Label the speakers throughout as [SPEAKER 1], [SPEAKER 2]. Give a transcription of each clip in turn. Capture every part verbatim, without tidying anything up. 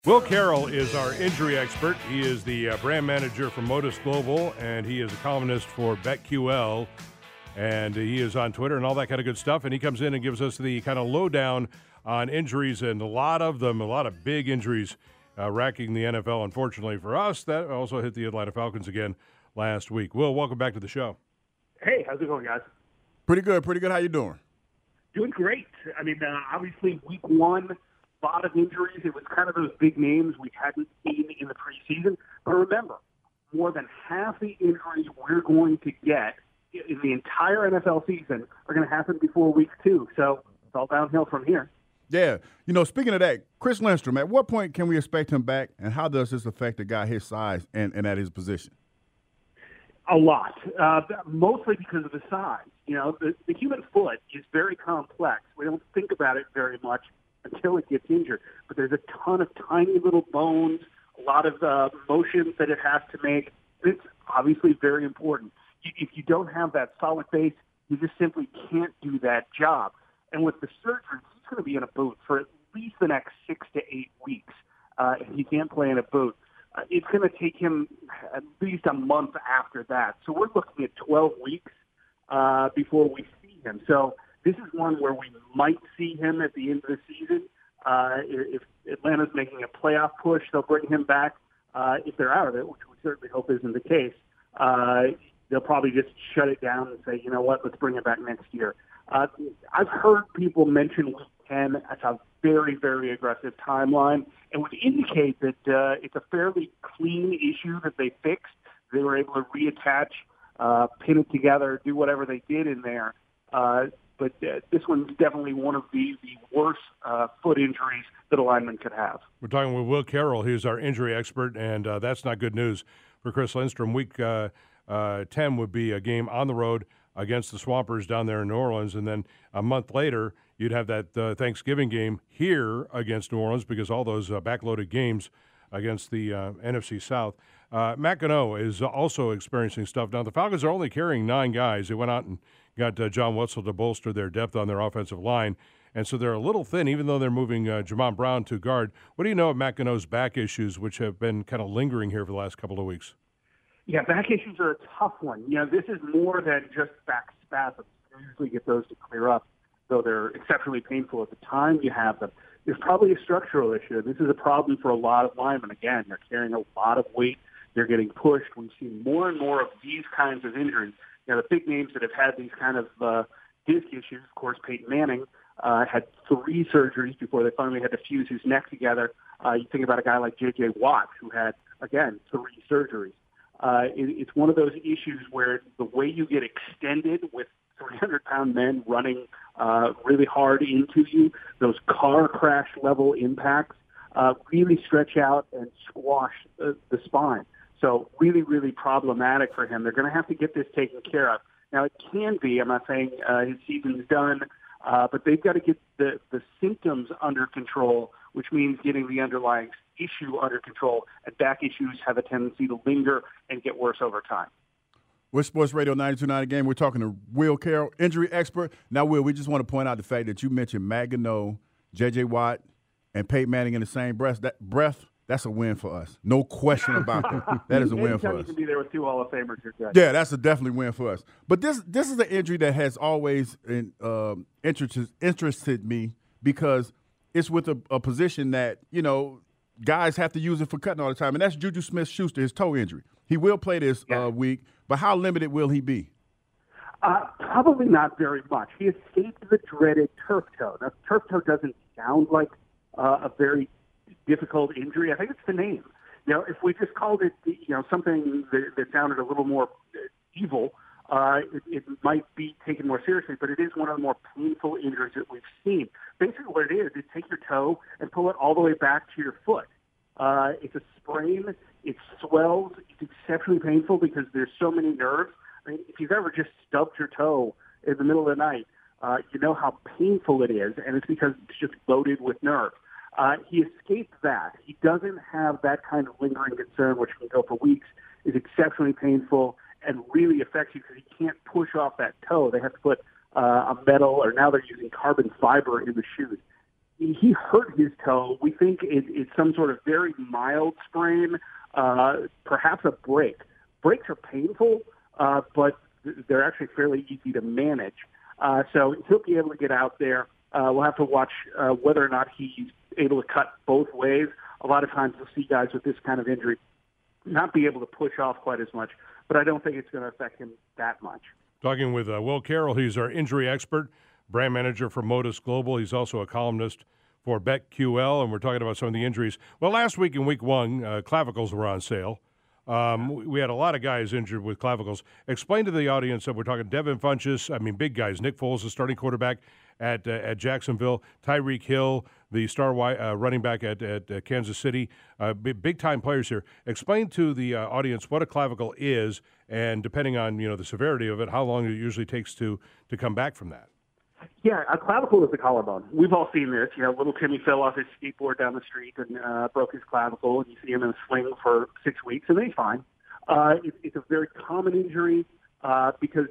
[SPEAKER 1] Will Carroll is our injury expert. He is the uh, brand manager for Modus Global, and he is a columnist for BetQL, and he is on Twitter and all that kind of good stuff, and he comes in and gives us the kind of lowdown on injuries, and a lot of them, a lot of big injuries uh, racking the N F L. Unfortunately for us, that also hit the Atlanta Falcons again last week. Will, welcome back to the show.
[SPEAKER 2] Hey, how's it going, guys?
[SPEAKER 3] Pretty good, pretty good. How you doing?
[SPEAKER 2] Doing great. I mean, uh, obviously, week one, a lot of injuries. It was kind of those big names we hadn't seen in the preseason. But remember, more than half the injuries we're going to get in the entire N F L season are going to happen before week two. So it's all downhill from here.
[SPEAKER 3] Yeah. You know, speaking of that, Chris Lindstrom, at what point can we expect him back, and how does this affect a guy his size and, and at his position?
[SPEAKER 2] A lot, uh, mostly because of the size. You know, the, the human foot is very complex. We don't think about it very much until it gets injured. But there's a ton of tiny little bones, a lot of uh, motions that it has to make. It's obviously very important. If you don't have that solid base, you just simply can't do that job. And with the surgery, he's going to be in a boot for at least the next six to eight weeks. Uh, and he can't play in a boot. Uh, it's going to take him at least a month after that. So we're looking at twelve weeks uh, before we see him. So this is one where we might see him at the end of the season. Uh, if Atlanta's making a playoff push, they'll bring him back. Uh, if they're out of it, which we certainly hope isn't the case, uh, they'll probably just shut it down and say, you know what, let's bring it back next year. Uh, I've heard people mention week ten as a very, very aggressive timeline, and would indicate that uh, it's a fairly clean issue that they fixed. They were able to reattach, uh, pin it together, do whatever they did in there. Uh, but uh, this one's definitely one of the, the worst uh, foot injuries that a lineman could have.
[SPEAKER 1] We're talking with Will Carroll. He's our injury expert, and uh, that's not good news for Chris Lindstrom. Week uh, uh, ten would be a game on the road against the Swampers down there in New Orleans, and then a month later you'd have that uh, Thanksgiving game here against New Orleans because all those uh, backloaded games against the uh, N F C South. Uh, Matt Gano is also experiencing stuff. Now, the Falcons are only carrying nine guys. They went out and got uh, John Wetzel to bolster their depth on their offensive line, and so they're a little thin, even though they're moving uh, Jamon Brown to guard. What do you know of Matt Gano's back issues, which have been kind of lingering here for the last couple of weeks?
[SPEAKER 2] Yeah, back issues are a tough one. You know, this is more than just back spasms. You usually get those to clear up, though they're exceptionally painful at the time you have them. There's probably a structural issue. This is a problem for a lot of linemen. Again, they're carrying a lot of weight. They're getting pushed. We've seen more and more of these kinds of injuries. You know, the big names that have had these kind of uh, disc issues, of course, Peyton Manning uh, had three surgeries before they finally had to fuse his neck together. Uh, you think about a guy like J J. Watt, who had, again, three surgeries. Uh, it, it's one of those issues where the way you get extended with three hundred pound men running uh, really hard into you, those car crash level impacts uh, really stretch out and squash the, the spine. So really, really problematic for him. They're going to have to get this taken care of. Now, it can be, I'm not saying uh, his season's done, uh, but they've got to get the, the symptoms under control, which means getting the underlying issue under control. And back issues have a tendency to linger and get worse over time.
[SPEAKER 3] We're Sports Radio ninety-two point nine Game. We're talking to Will Carroll, injury expert. Now, Will, we just want to point out the fact that you mentioned Matt Gano, J J. Watt, and Peyton Manning in the same breath. That breath, that's a win for us. No question about that. That is a win for
[SPEAKER 2] Anytime
[SPEAKER 3] us.
[SPEAKER 2] you can be there with two Hall of Famers, you're good.
[SPEAKER 3] Yeah, that's a definitely win for us. But this this is an injury that has always in, um, interested interested me because it's with a, a position that, you know, guys have to use it for cutting all the time, and that's Juju Smith-Schuster, his toe injury. He will play this
[SPEAKER 2] yeah.
[SPEAKER 3] uh, week, but how limited will he be?
[SPEAKER 2] Uh, probably not very much. He escaped the dreaded turf toe. Now, turf toe doesn't sound like uh, a very difficult injury. I think it's the name. You know, if we just called it, you know, something that, that sounded a little more evil, uh, it, it might be taken more seriously, but it is one of the more painful injuries that we've seen. Basically what it is, is take your toe and pull it all the way back to your foot. Uh, it's a sprain. It swells. It's exceptionally painful because there's so many nerves. I mean, if you've ever just stubbed your toe in the middle of the night, uh, you know how painful it is, and it's because it's just loaded with nerve. Uh, he escaped that. He doesn't have that kind of lingering concern, which can go for weeks, is exceptionally painful and really affects you because he can't push off that toe. They have to put uh, a metal, or now they're using carbon fiber in the shoes. he hurt his toe. We think it, it's some sort of very mild sprain, uh, perhaps a break. Breaks are painful, uh, but they're actually fairly easy to manage. Uh, so he'll be able to get out there. Uh, we'll have to watch uh, whether or not he's able to cut both ways. A lot of times you'll see guys with this kind of injury not be able to push off quite as much, but I don't think it's going to affect him that much.
[SPEAKER 1] Talking with uh, Will Carroll, he's our injury expert, brand manager for Modus Global. He's also a columnist for BetQL, and we're talking about some of the injuries. Well, last week in week one, uh, clavicles were on sale. Um, we had a lot of guys injured with clavicles. Explain to the audience that we're talking Devin Funchess, I mean, big guys. Nick Foles, the starting quarterback at uh, at Jacksonville. Tyreek Hill, the star uh, running back at, at uh, Kansas City. Uh, big-time players here. Explain to the uh, audience what a clavicle is, and depending on, you know, the severity of it, how long it usually takes to, to come back from that.
[SPEAKER 2] Yeah, a clavicle is the collarbone. We've all seen this. You know, little Timmy fell off his skateboard down the street and uh, broke his clavicle, and you see him in a sling for six weeks, and then he's fine. Uh, it, it's a very common injury uh, because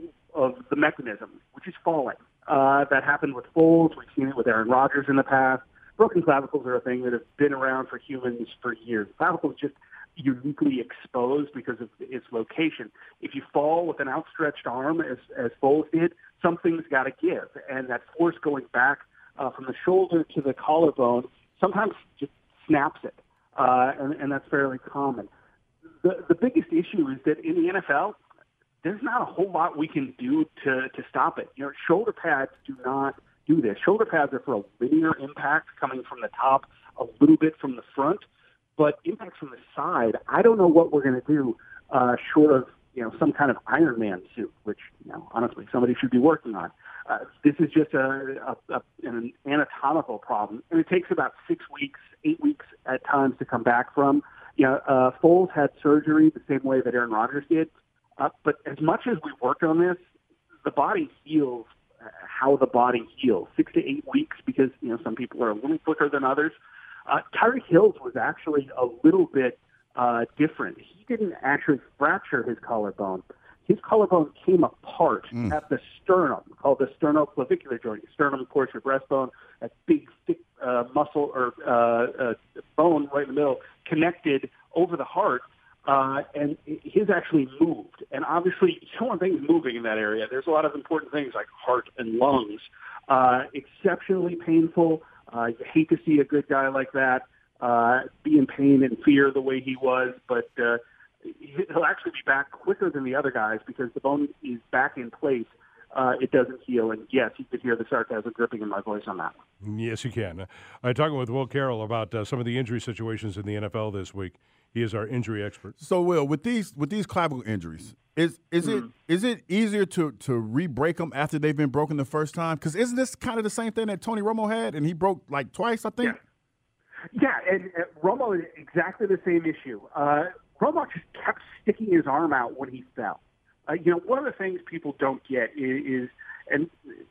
[SPEAKER 2] of the mechanism, which is falling. Uh, that happened with Foles. We've seen it with Aaron Rodgers in the past. Broken clavicles are a thing that have been around for humans for years. Clavicles just uniquely exposed because of its location. If you fall with an outstretched arm, as, as Foles did, something's got to give. And that force going back uh, from the shoulder to the collarbone sometimes just snaps it. Uh, and, and that's fairly common. The, the biggest issue is that in the N F L, there's not a whole lot we can do to, to stop it. You know, shoulder pads do not do this. Shoulder pads are for a linear impact coming from the top, a little bit from the front. But impacts from the side, I don't know what we're going to do uh, short of, you know, some kind of Iron Man suit, which, you know, honestly, somebody should be working on. Uh, this is just a, a, a, an anatomical problem, and it takes about six weeks, eight weeks at times to come back from. You know, uh, Foles had surgery the same way that Aaron Rodgers did, uh, but as much as we worked on this, the body heals how the body heals, six to eight weeks, because, you know, some people are a little quicker than others. Uh, Tyreek Hill was actually a little bit uh, different. He didn't actually fracture his collarbone. His collarbone came apart mm. at the sternum, called the sternoclavicular joint. Sternum, of course, your breastbone, that big, thick uh, muscle or uh, uh, bone right in the middle, connected over the heart, uh, and his actually moved. And obviously, you don't want things moving in that area. There's a lot of important things like heart and lungs. Uh, exceptionally painful. Uh, you hate to see a good guy like that uh, be in pain and fear the way he was, but uh, he'll actually be back quicker than the other guys because the bone is back in place. Uh, it doesn't heal, and yes, you could hear the sarcasm dripping in my voice on that one.
[SPEAKER 1] Yes, you can. Uh, I'm talking with Will Carroll about uh, some of the injury situations in the N F L this week. He is our injury expert.
[SPEAKER 3] So, Will, with these with these clavicle injuries, is is mm-hmm. it is it easier to to re-break them after they've been broken the first time? Because isn't this kind of the same thing that Tony Romo had, and he broke like twice, I think?
[SPEAKER 2] Yeah, yeah and uh, Romo is exactly the same issue. Uh, Romo just kept sticking his arm out when he fell. Uh, you know, one of the things people don't get is, is, and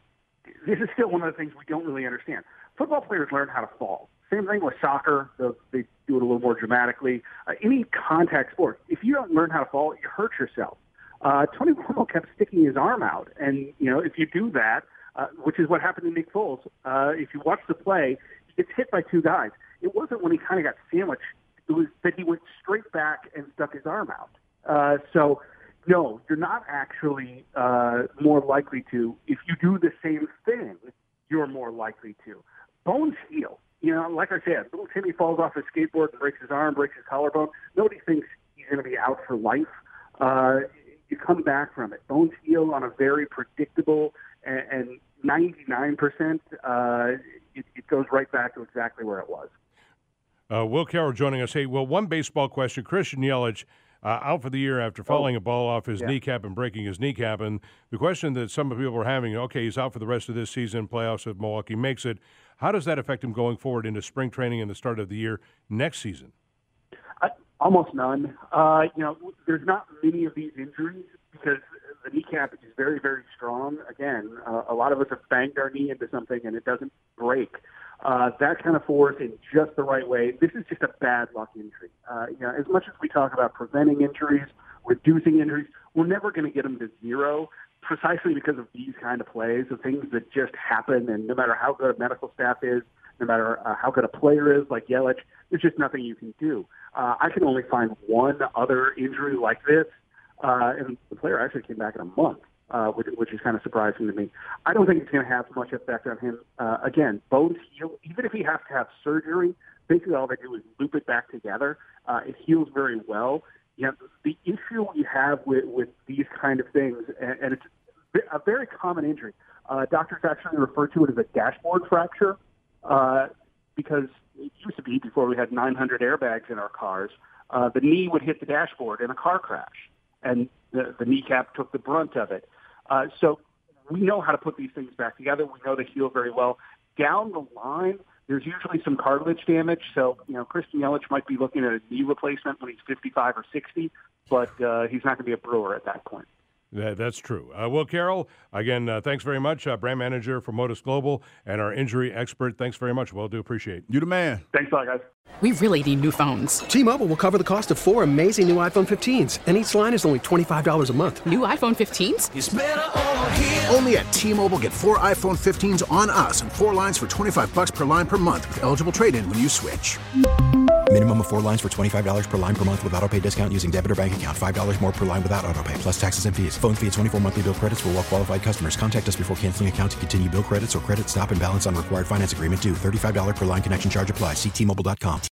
[SPEAKER 2] this is still one of the things we don't really understand. Football players learn how to fall. Same thing with soccer. They do it a little more dramatically. Uh, any contact sport, if you don't learn how to fall, you hurt yourself. Uh, Tony Romo kept sticking his arm out. And, you know, if you do that, uh, which is what happened to Nick Foles, uh, if you watch the play, he gets hit by two guys. It wasn't when he kind of got sandwiched. It was that he went straight back and stuck his arm out. Uh, so, no, you're not actually uh, more likely to. If you do the same thing, you're more likely to. Bones heal. You know, like I said, little Timmy falls off his skateboard and breaks his arm, breaks his collarbone. Nobody thinks he's going to be out for life. Uh, you come back from it. Bones heal on a very predictable and, and ninety-nine percent, uh, it, it goes right back to exactly where it was.
[SPEAKER 1] Uh, Will Carroll joining us. Hey, well, one baseball question. Christian Yelich uh, out for the year after falling oh, a ball off his yeah. kneecap and breaking his kneecap. And the question that some people were having, okay, he's out for the rest of this season, playoffs if Milwaukee makes it. How does that affect him going forward into spring training and the start of the year next season?
[SPEAKER 2] Uh, almost none. Uh, you know, there's not many of these injuries because the kneecap is very, very strong. Again, uh, a lot of us have banged our knee into something and it doesn't break. Uh, that kind of force in just the right way. This is just a bad luck injury. Uh, you know, as much as we talk about preventing injuries, reducing injuries, we're never going to get them to zero precisely because of these kind of plays, the things that just happen. And no matter how good a medical staff is, no matter uh, how good a player is, like Yelich, there's just nothing you can do. Uh, I can only find one other injury like this, uh, and the player actually came back in a month, uh, which, which is kind of surprising to me. I don't think it's going to have much effect on him. Uh, again, bones heal. Even if he has to have surgery, basically all they do is loop it back together. Uh, it heals very well. You know, the issue we have with, with these kind of things, and, and it's a very common injury, uh, doctors actually refer to it as a dashboard fracture, uh, because it used to be, before we had nine hundred airbags in our cars, uh, the knee would hit the dashboard in a car crash, and the, the kneecap took the brunt of it. Uh, so we know how to put these things back together. We know they heal very well. Down the line, there's usually some cartilage damage. So, you know, Christian Yelich might be looking at a knee replacement when he's fifty-five or sixty, but uh, he's not going to be a Brewer at that point.
[SPEAKER 1] That, that's true. Uh, Will Carroll, again, uh, thanks very much. Uh, brand manager for Modus Global and our injury expert. Thanks very much. Will, do appreciate it.
[SPEAKER 3] You the man.
[SPEAKER 2] Thanks a lot, guys.
[SPEAKER 4] We really need new phones.
[SPEAKER 5] T-Mobile will cover the cost of four amazing new iPhone fifteens, and each line is only twenty-five dollars a month.
[SPEAKER 4] New iPhone fifteens?
[SPEAKER 6] It's better over here. Only at T-Mobile, get four iPhone fifteens on us and four lines for twenty-five bucks per line per month with eligible trade-in when you switch.
[SPEAKER 7] Minimum of four lines for twenty-five dollars per line per month with autopay discount using debit or bank account. five dollars more per line without autopay, plus taxes and fees. Phone fee at twenty-four monthly bill credits for well-qualified customers. Contact us before canceling account to continue bill credits or credit stop and balance on required finance agreement due. thirty-five dollars per line connection charge applies. See T Mobile dot com.